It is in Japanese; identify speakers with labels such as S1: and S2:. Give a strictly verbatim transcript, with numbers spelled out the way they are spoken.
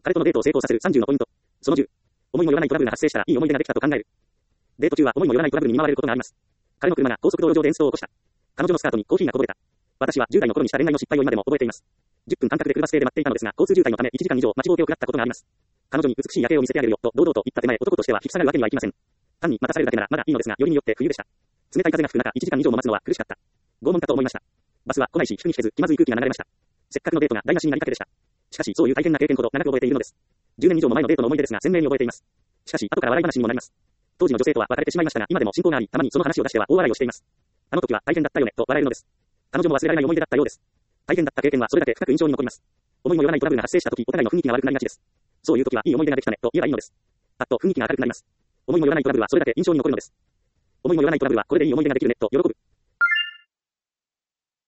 S1: 彼とのデートを成功させるさんじゅうのポイント。そのじゅう。思いもよらないトラブルが発生したらいい思い出ができたと考える。デート中は思いもよらないトラブルに見舞われることがあります。彼の車が高速道路上でエンストを起こした。彼女のスカートにコーヒーがこぼれた。私はじゅう代の頃にした恋愛の失敗を今でも覚えています。じゅっぷん間隔で車ステで待っていたのですが、交通渋滞のためいちじかん以上待ちぼうけを食らったことがあります。彼女に美しい夜景を見せてあげるよと堂々と言った手前、男としては引き下がるわけにはいきません。単に待たされるだけならまだいいのですが、よりによって冬でした。冷たい風が吹く中いちじかん以上も待つのは苦しかった。拷問かと思いました。バスは来ないし引くに引けず気まずい空気が流れました。せっかくのデートが台無しになりかけでした。しかしそういう大変な経験ほど長く覚えているのです。じゅうねん以上も前のデートの思い出ですが鮮明に覚えています。しかし後から笑い話にもなります。当時の女性とは別れてしまいましたが、今でも親交があり、たまにその話を出しては大笑いをしています。あの時は大変だったよねと笑えるのです。彼女も忘れられない思い出だったようです。大変だった経験はそれだけ深く印象に残ります。思いもよらないトラブルが発生した時、お互いの雰囲気が悪くなりがちです。そういう時はいい思い出ができたねと言えばいいのです。あっと雰囲気が明るくなります。思いもよらないトラブルはそれだけ印象に残るのです。思いもよらないトラブルはこれでいい思い出ができるねと喜ぶ。